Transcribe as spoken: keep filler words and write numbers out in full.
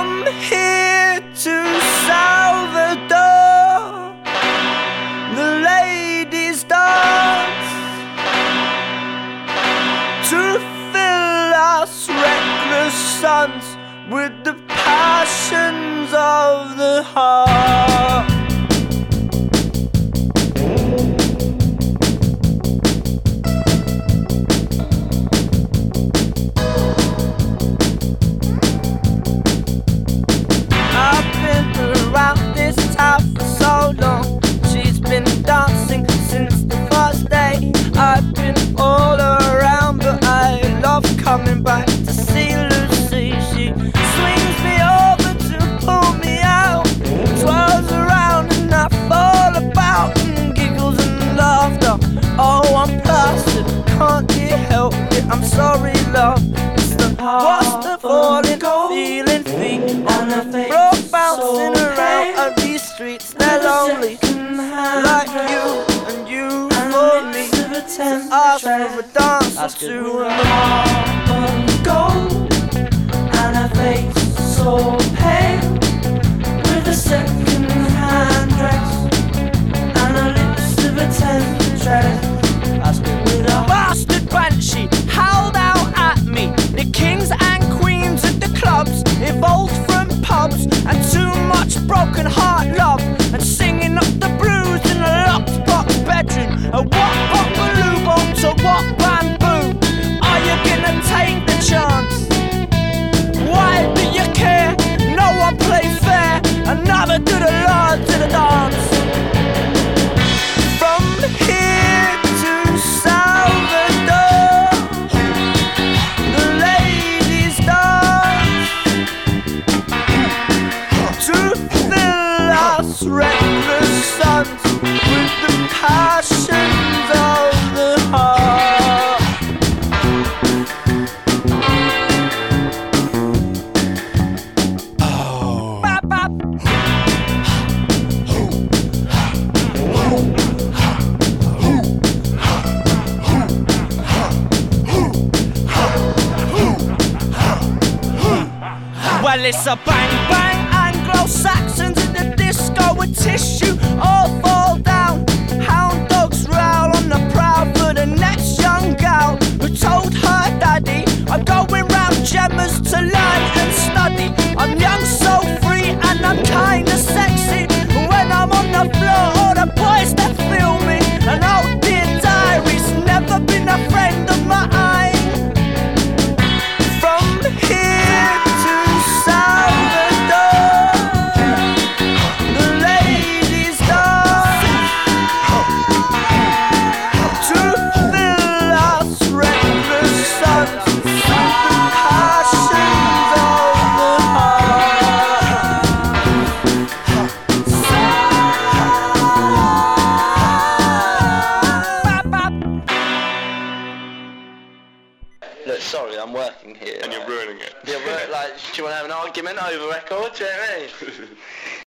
From here to Salvador, the ladies dance to fill us reckless sons with the passions of the heart. I've been around this town for so long. She's been dancing since the first day. I've been all around, but I love coming back to see Lucy. She swings me over to pull me out, twirls around and I fall about, and giggles and laughter. Oh, I'm plastered, can't you help it? I'm sorry, love. It's the what's the falling, feeling feet on the floor, bouncing around of these streets. They're lonely, like you and you for me. So ask for a dance or two, and the heart of gold and her face so pale, with a second-hand dress and her lips of a temptress. With a bastard banshee howled out at me. The kings and queens at the clubs evolved from pubs and too much broken heart love, and singing up the blues in a locked box bedroom. A what bopaloo bomb to what bamboo? Are you gonna take the chance? Why do you care? No one play fair. Another to the lord to the dance. From here to Salvador, the ladies dance to fill us reckless sons with the passions of the heart. Oh. Bop, bop. Well, it's a bang bang, Anglo-Saxons at the disco with tissue all fall down. Hound dogs growl on the prowl for the next young gal who told her daddy, I'm going round Gemma's to learn and study. I'm young, so free, and I'm kinda sexy. When I'm on the floor, all the boys that feel me. And oh dear diary's never been a friend of mine. From here to Salvador, the ladies dance to fill us reckless sons with the passions of the heart. Look, sorry, I'm working here. And you're ruining it. Yeah, we're like, do you want to have an argument over record? Do you know what I mean?